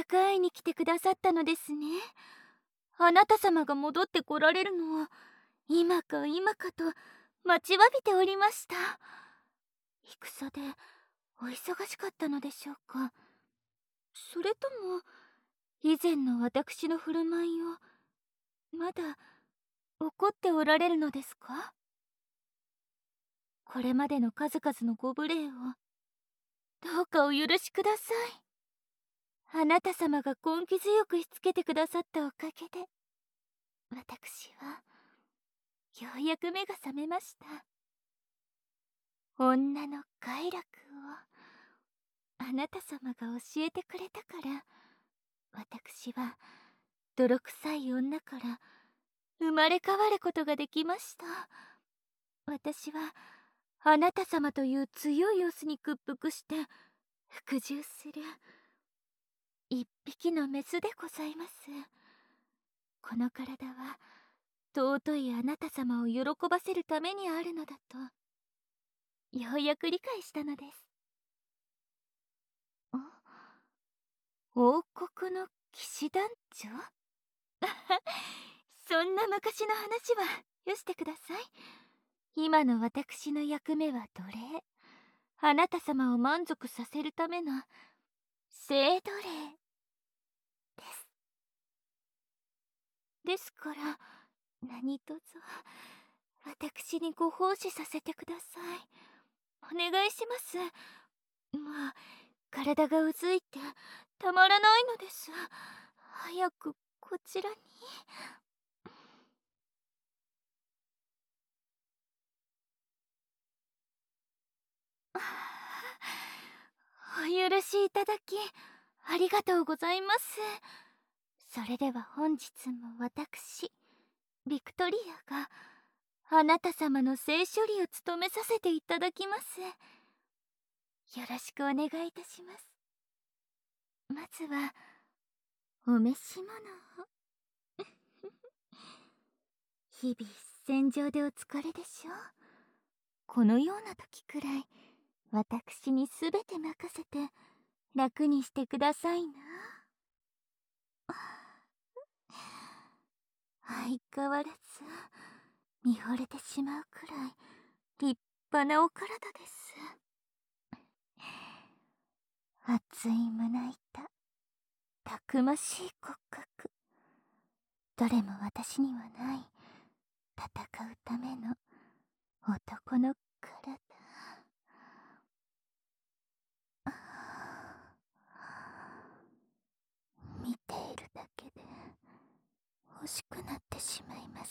く会いに来てくださったのですね。あなた様が戻ってこられるのを今か今かと待ちわびておりました。戦でお忙しかったのでしょうか。それとも以前の私の振る舞いをまだ怒っておられるのですか。これまでの数々のご無礼をどうかお許しください。あなた様が根気強くしつけてくださったおかげで私はようやく目が覚めました。女の快楽をあなた様が教えてくれたから私は泥臭い女から生まれ変わることができました。私はあなた様という強いオスに屈服して服従する一匹のメスでございます。この体は尊いあなた様を喜ばせるためにあるのだとようやく理解したのです。王国の騎士団長そんな昔の話はよしてください。今の私の役目は奴隷、あなた様を満足させるための性奴隷です。ですから何卒私にご奉仕させてください。お願いします。まあ体がうずいてたまらないのです。早くこちらに。お許しいただきありがとうございます。それでは本日も私ビクトリアがあなた様の性処理を務めさせていただきます。よろしくお願いいたします。まずはお召し物を日々戦場でお疲れでしょう。このような時くらい私にすべて任せて楽にしてくださいな。相変わらず見惚れてしまうくらい立派なお体です。熱い胸板、たくましい骨格、どれも私にはない戦うための男の体。見ているだけで欲しくなってしまいます。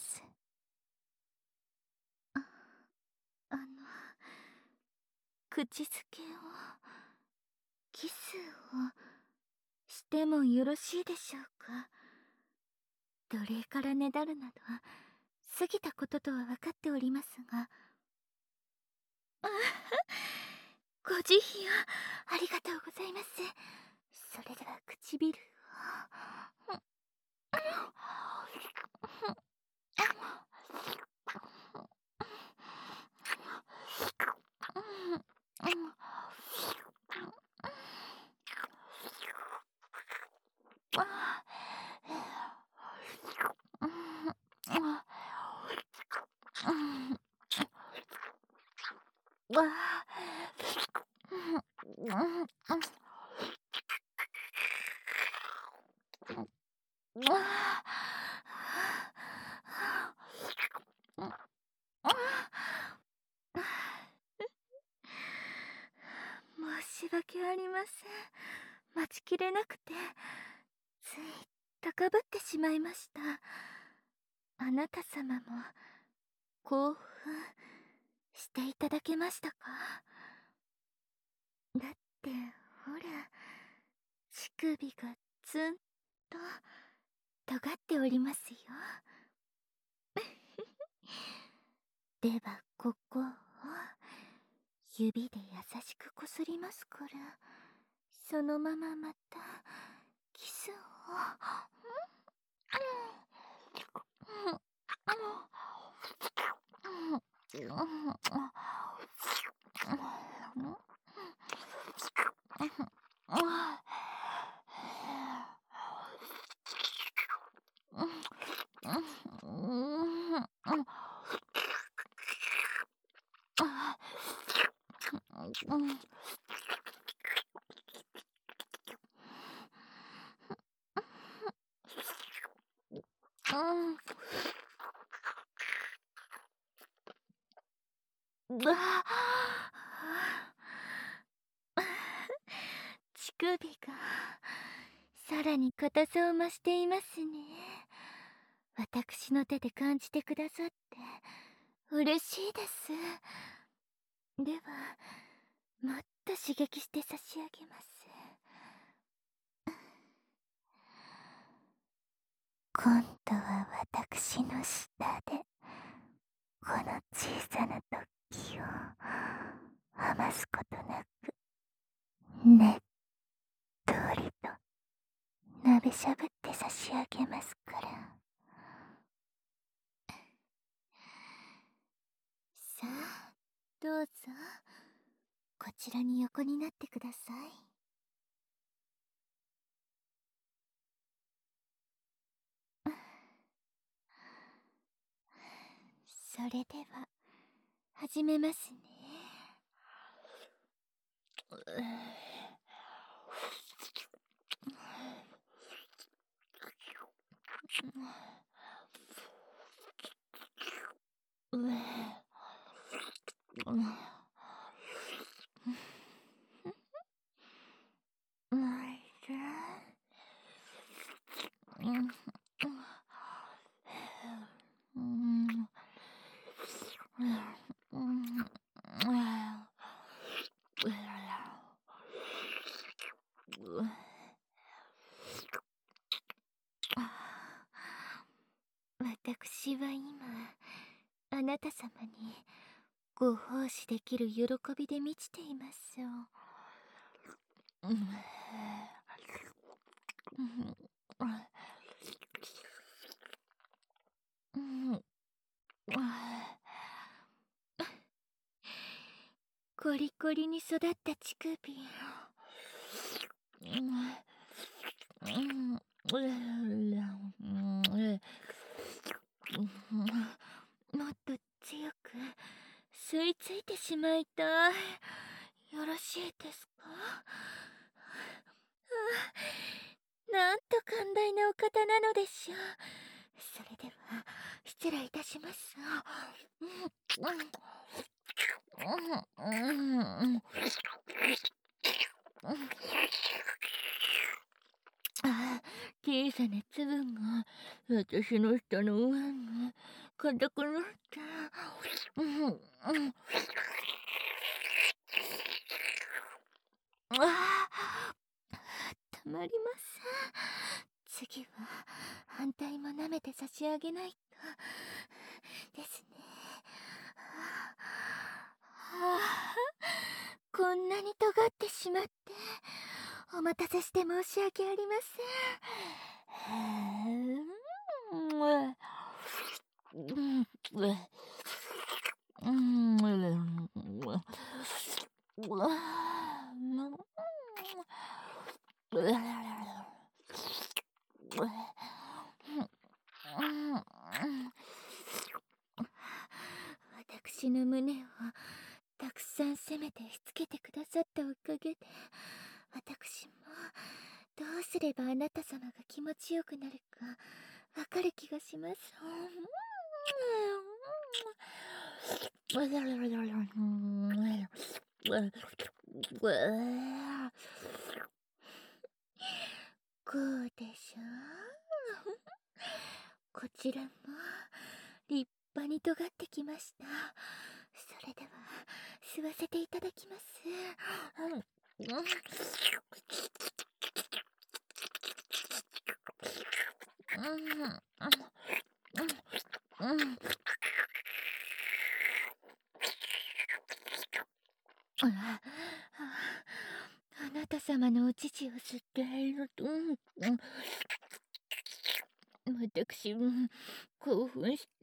あの口づけをキスをしてもよろしいでしょうか。奴隷からねだるなど過ぎたこととは分かっておりますがご慈悲をありがとうございます。それでは唇を申し訳ありません。待ちきれなくてつい高ぶってしまいました。あなた様も興奮していただけましたか。だってほら乳首がツンと尖っておりますよ。ではここを指で優しくこすりますからそのまままたキスをうわ乳首がさらに硬さを増していますね。私の手で感じてくださって嬉しいです。ではもっと刺激して差し上げます。今度は私の下でこの小さな突起を余すことなくねっとりと鍋しゃぶって差し上げますから。さあどうぞこちらに横になってください。それでは始めますね。私は今あなた様にご奉仕できる喜びで満ちていますよ。コリコリに育った乳首もっと強く吸い付いてしまいたい。よろしいですか？なんと寛大なお方なのでしょう。それでは失礼いたします。小さな粒が私の舌の上に硬くなって、たまりません。次は反対も舐めて差し上げないとですね。こんなに尖ってしまってお待たせして申し訳ありません。私の胸をたくさん攻めてしつけてくださったおかげで私もどうすればあなた様が気持ちよくなるかわかる気がします。こうでしょう。こちらも立派に尖ってきました。それでは吸わせていただきます。あなた様のお乳を吸っていると、私興奮した。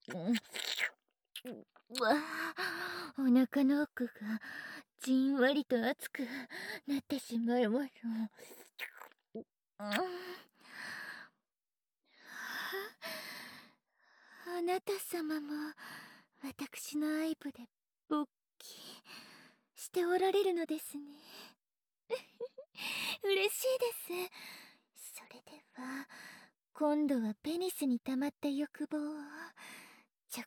お腹の奥がじんわりと熱くなってしまいます。あなた様も私の愛撫で勃起しておられるのですね。嬉しいです。それでは今度はペニスに溜まった欲望を直接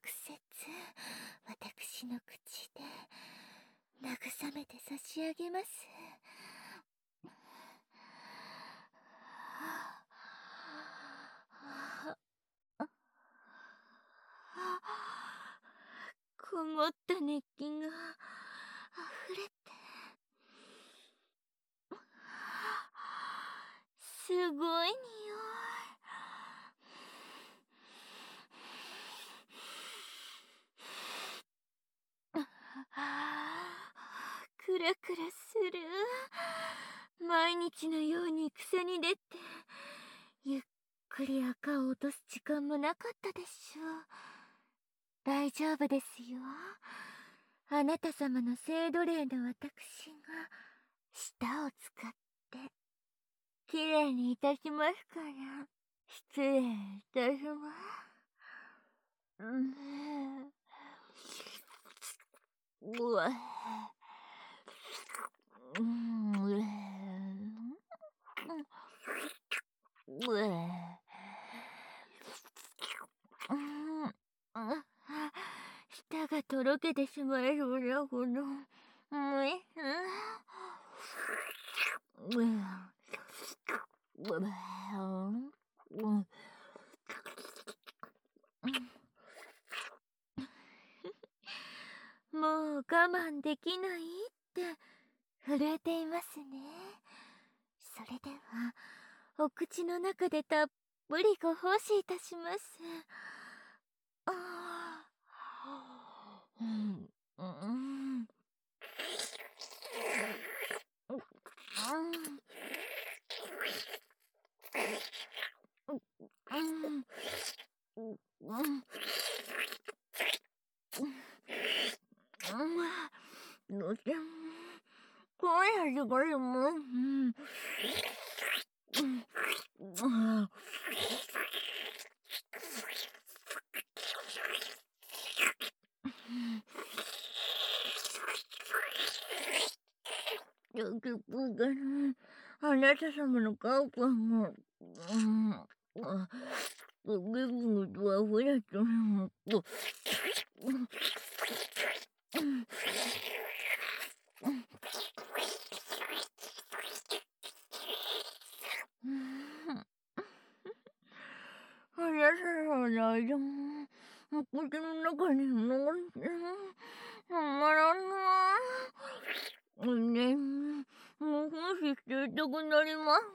私の口で慰めて差し上げます。こもった熱気が溢れて、すごい匂い。クラクラする。毎日のように癖に出て、ゆっくり赤を落とす時間もなかったでしょう。大丈夫ですよ。あなた様の性奴隷の私が舌を使ってきれいにいたしますから。失礼いたします。うわ。舌がとろけてしまいそうなほど。もう我慢できないって震えていますね。それではお口の中でたっぷりご奉仕いたします。怖い味がすもん。あなた様の顔がもう、ぐぐぐと溢れてあなた様の間も口の中に残ってたまらんな。ね、もう奉仕していたくなります。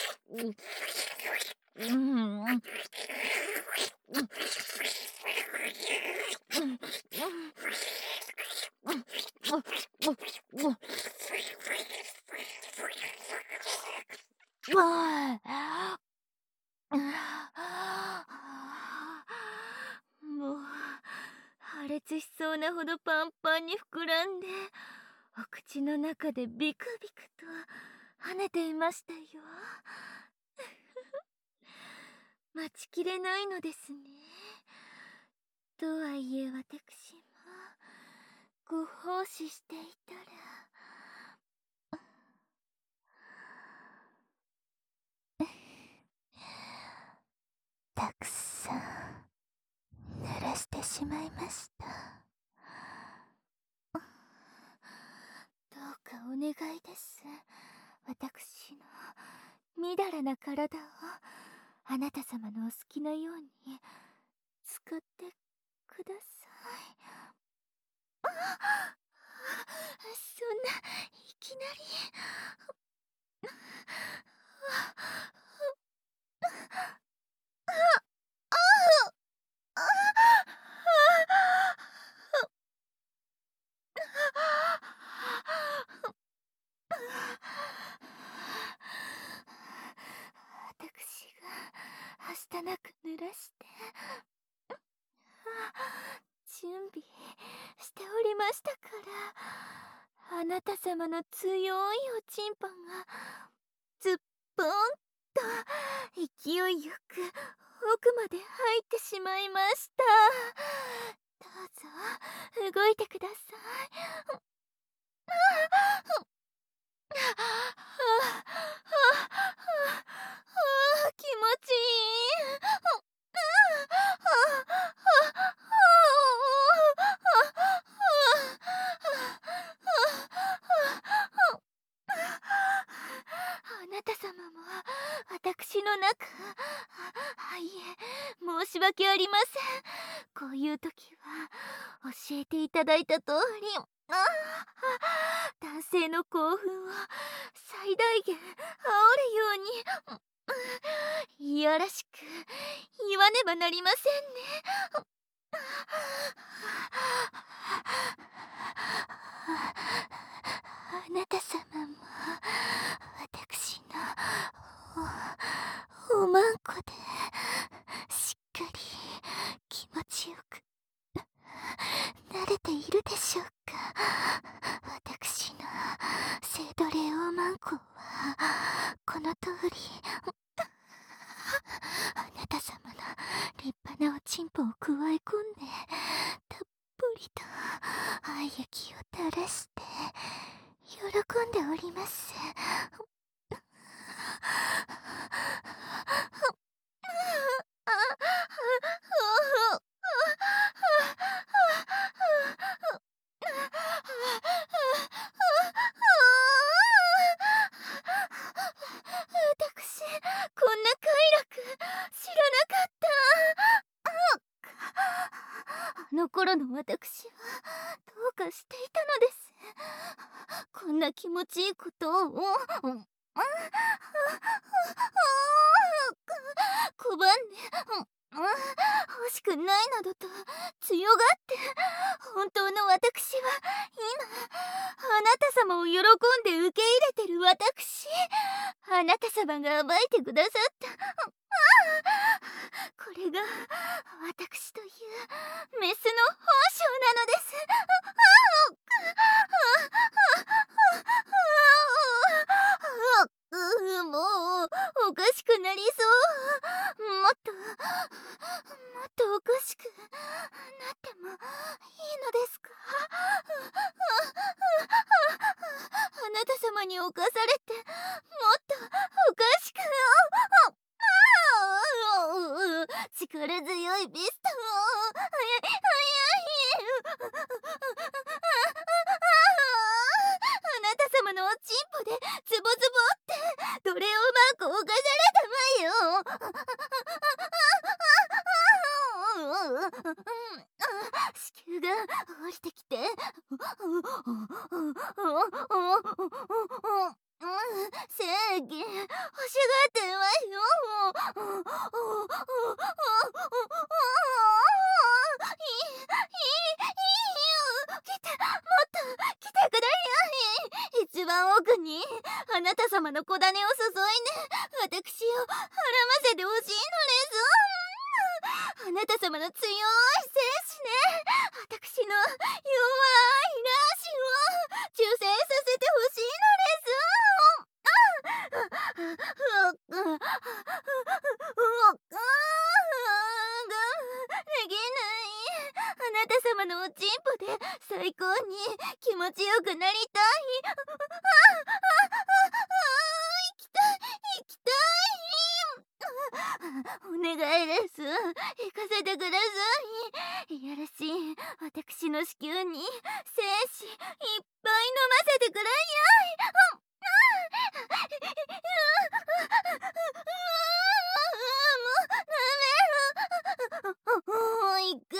もう破裂しそうなほどパンパンに膨らんで、お口の中でビクビクと跳ねていましたよ。待ちきれないのですね。とはいえ私もご奉仕していたら、たくさん濡らしてしまいました。どうかお願いです。私のみだらな体をあなた様のお好きなように使ってください。そんないきなり。私がはしたなく濡らして準備しておりましたから。あなた様の強いおちんぽがズッポンと勢いよく奥まで入ってしまいました。どうぞ動いてください。気持いえ、申し訳ありません。こういう時は教えていただいた通り、男性の興奮を最大限煽るようにいやらしく言わねばなりませんね。あなた様も私のおまんこでしっかり気持ちよく慣れているでしょうか。私のセイドレオマンコはこの通りあなた様の立派なおちんぽをくわえ込んでたっぷりと愛液を垂らして喜んでおります。私、こんな快楽知らなかった。あの頃の私はどうかしていたのです。こんな気持ちいいことを拒んで欲しくないなどと強がって、本当の私は今あなた様を喜んで受け入れてる私、あなた様が暴いてくださったこれが私というメスの本性なのです。もうおかしくなりそう。もっとおかしくなってもいいのですか。あなた様に侵されてもっとおかしく力強いビストをあなた様のおちんぽでズボズボってドレオマークを犯されたまよ。子宮が降りてきて正義欲しがってるわよ。来て、もっと来てください。一番奥にあなた様の小種を注いで私を孕ませてほしいのです。あなた様の強い精子ね、私の弱い卵子を受精させてほしいのです。できない。あなた様のおちんぽで最高に気持ちよくなりたい。行きたい行きたい。お願いです。行かせてください。いやらしい私の子宮に精子いっぱい飲ませてください。行く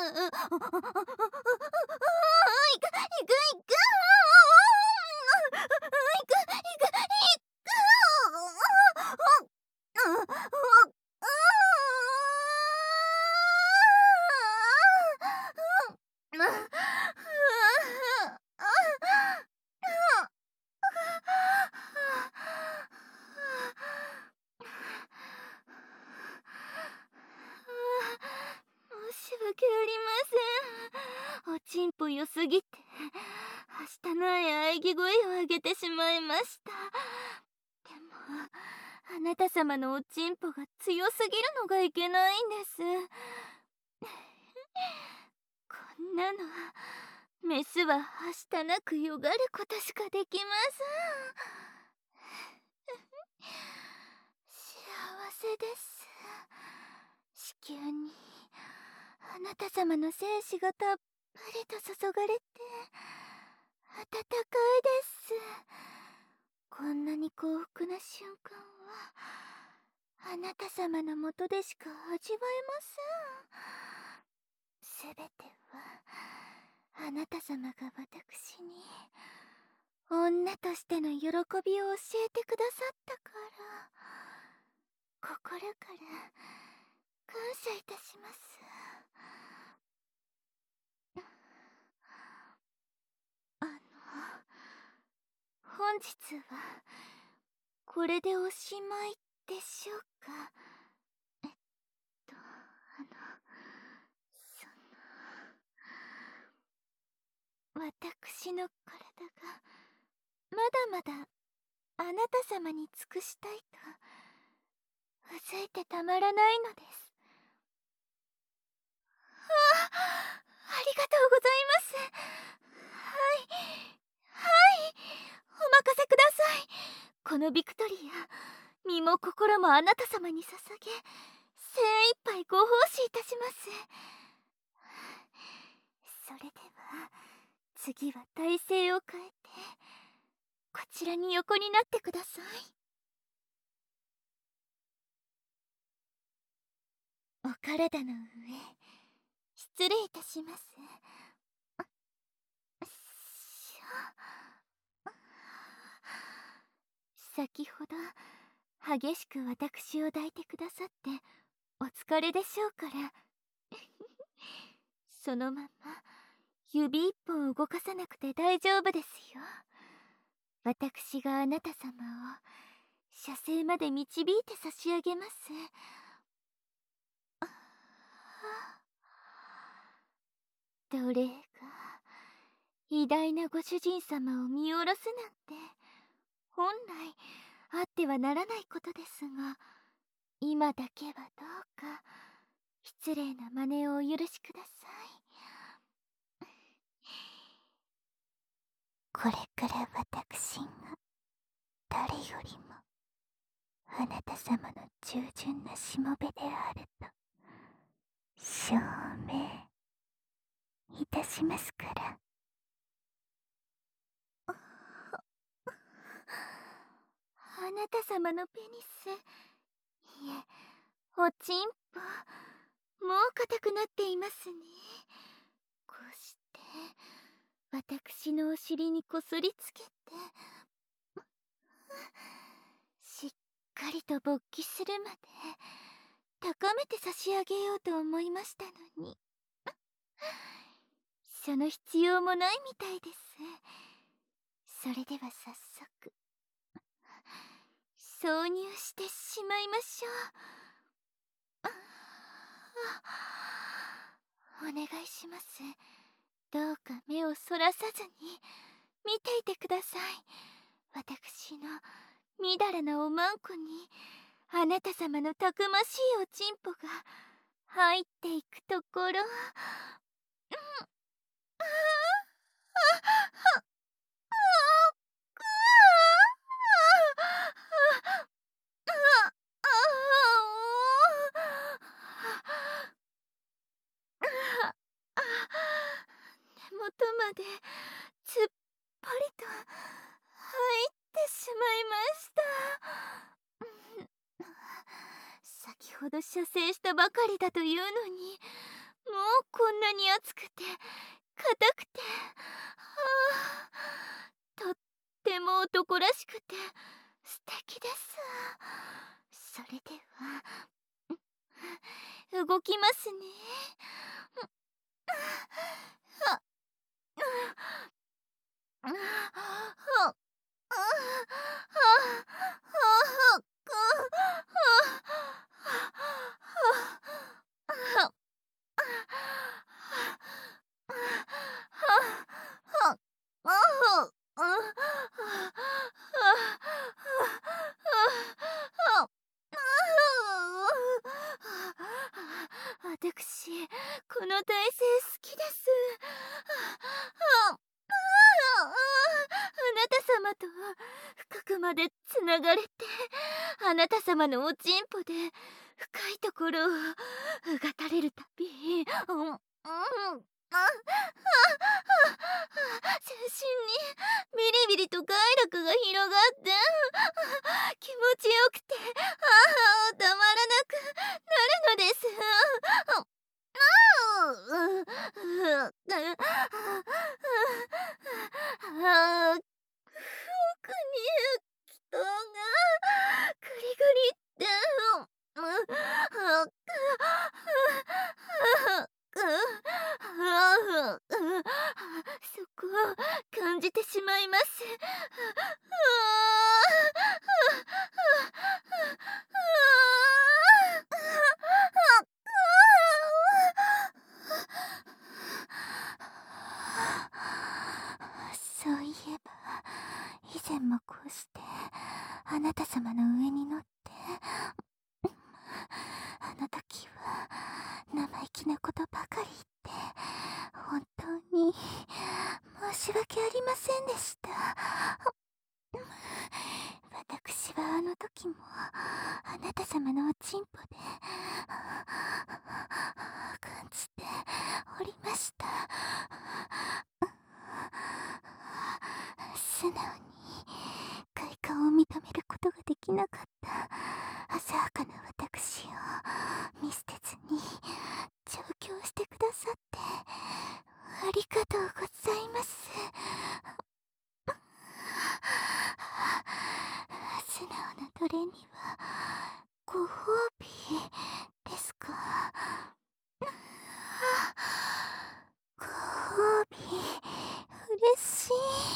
申し訳ありません。おちんぽ良すぎてはしたない喘ぎ声を上げてしまいました。でもあなた様のおちんぽが強すぎるのがいけないんです。こんなのメスははしたなくよがることしかできません。幸せです。子宮にあなた様の精子がたっぷりと注がれて温かいです。こんなに幸福な瞬間はあなた様のもとでしか味わえません。すべてはあなた様が私に女としての喜びを教えてくださったから、心から感謝いたします。あの、本日はこれでおしまいでしょうか。その私の体がまだまだあなた様に尽くしたいとうずいてたまらないのです。ありがとうございます。はい、お任せください。このビクトリア、身も心もあなた様に捧げ、精一杯ご奉仕いたします。それでは次は体勢を変えてこちらに横になってください。お体の上失礼いたします。先ほど激しく私を抱いてくださってお疲れでしょうからそのまま指一本動かさなくて大丈夫ですよ。私があなた様を射精まで導いて差し上げます。どれが偉大なご主人様を見下ろすなんて本来あってはならないことですが、今だけはどうか失礼な真似をお許しください。これから私が誰よりもあなた様の従順なしもべであると証明いたしますから。あなた様のペニス、いえ、おちんぽ、もう硬くなっていますね。こうして私のお尻にこすりつけてしっかりと勃起するまで高めて差し上げようと思いましたのにその必要もないみたいです。それでは早速挿入してしまいましょう。お願いします。どうか目をそらさずに見ていてください。私のみだらなおまんこにあなた様のたくましいおちんぽが入っていくところ。根元までつっぱりと入ってしまいました。先ほど射精したばかりだというのにもうこんなに熱くて硬くて、とっても男らしくて素敵です。それでは動きますね。私この体勢好きです。あなた様と深くまでつながれて、あなた様のおちんぽで深いところをうがたれるたび、 全身にビリビリと快楽が広がって気持ちよくてたまらなくなるのです。奥に人がグリグリってそこを感じてしまいます。そういえば以前もこうしてあなた様の上に乗ってあの時は生意気なことばかり言って本当に申し訳ありませんでした。私はあの時もあなた様のおちんぽで感じておりました。素直に快感を認めることができなかった浅はかな私を見捨てずに調教してくださってありがとうございます。素直な奴隷にはご褒美ですか。ご褒美嬉しい。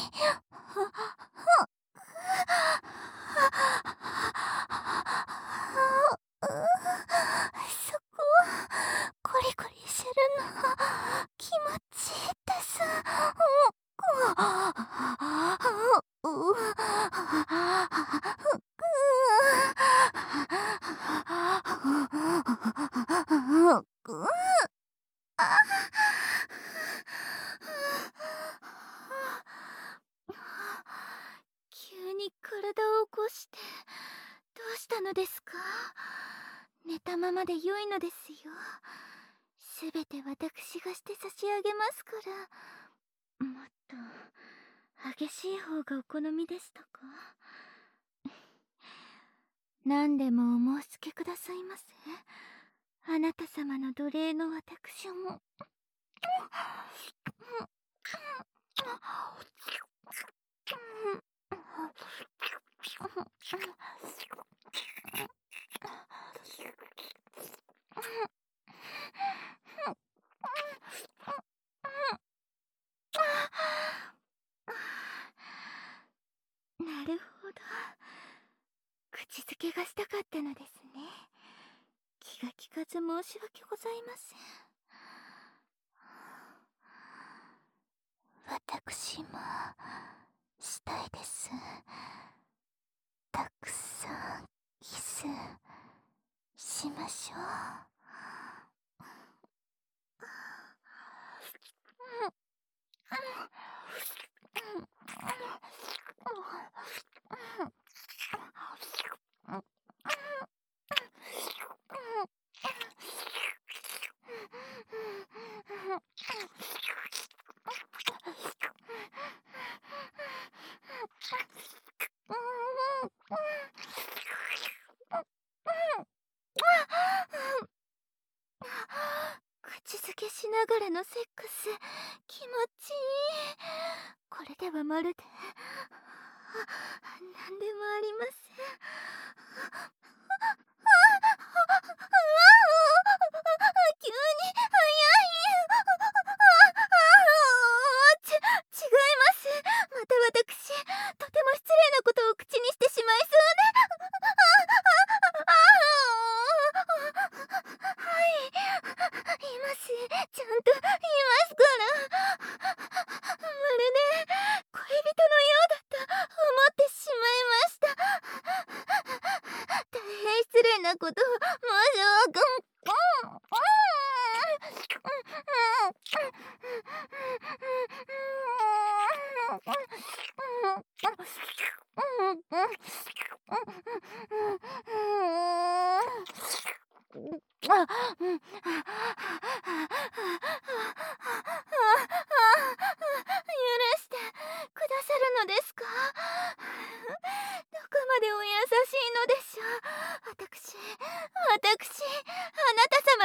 そこコリコリするの気持ちいいです。急に体を起こしてどうしたのですか。寝たままで良いのですよ。すべて私がして差し上げますから。もっと激しい方がお好みでしたか。何でもお申し付けくださいませ。あなた様の奴隷の私も。なるほど。口づけがしたかったのですね。気が利かず申し訳ございません。私もしたいです。たくさんキスしましょう。口づけしながらのセックス気持ちいい。これではまるで何でもありません。急に早い。違います。また私とても失礼なことを口にしてしまいそうで。はい、います。ちゃんといますから。まるで恋人のようだと思ってしまいました。大変失礼なことを申し訳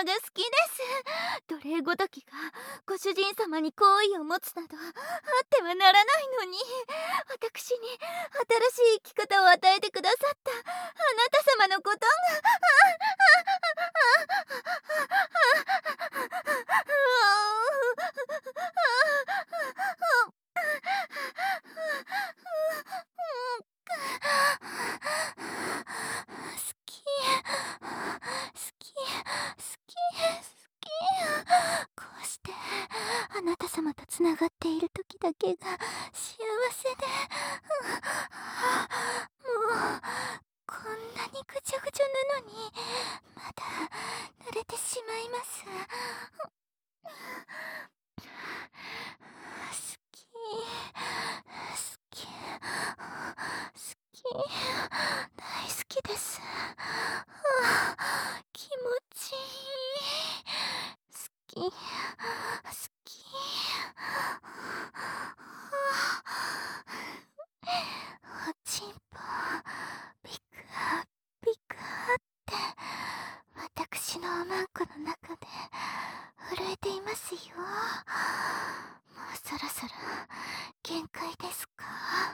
が好きです。奴隷ごときがご主人様に好意を持つなどあってはならないのに、私に新しい生き方を与えてくださったあなた様のことがこうしてあなた様とつながっている時だけが幸せで、もうこんなにぐちゃぐちゃなのにまだ濡れてしまいます。好き好き好き、大好きです。気持ちいい。好き好き。おちんぽビクビクって私のおまんこの中で震えていますよ。もうそろそろ限界ですか？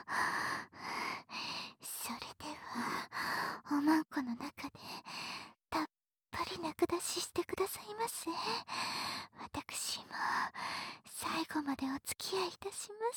それではおまんこの中でたっぷり中出ししてくださいませ。私も最後までお付き合いいたします。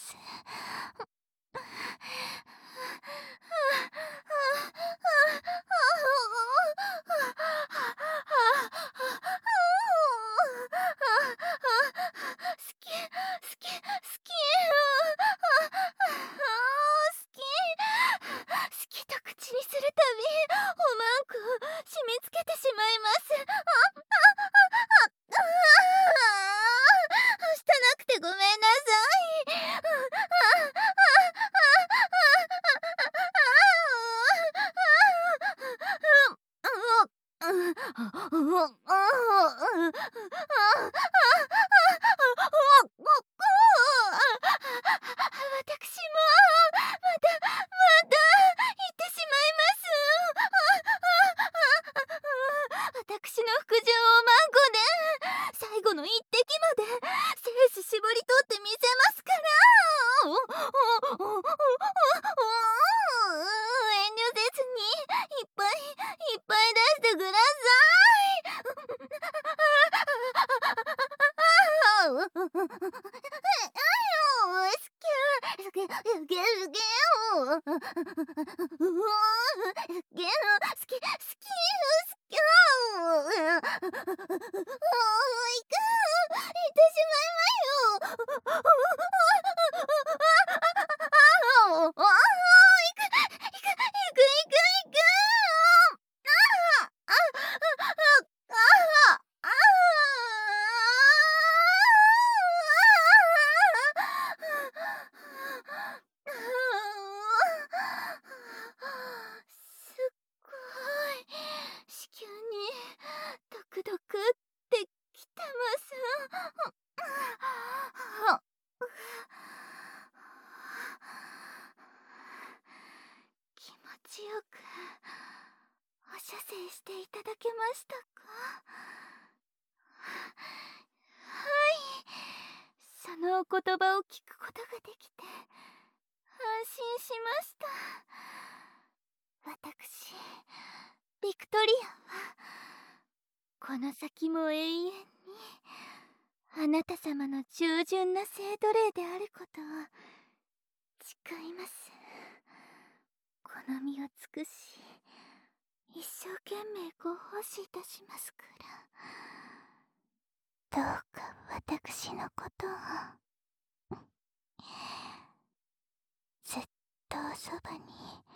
好きと口にするたびおまんこ締め付けてしまいます。汚くてごめんなさ私もまた言ってしまいます。私の服従をマンコで最後の一滴まで精子絞り取ってみせますから。遠慮せずにいっぱいいっぱい出してください。好き好き好きすっごい子宮にドクドクってきてます。気持ちよくお射精していただけましたか？はい、そのお言葉を聞くことができて安心しました。私ビクトリアはこの先も永遠にあなた様の従順な生徒霊であることを誓います。この身を尽くし一生懸命ご奉仕いたしますから、どうか私のことをずっとおそばに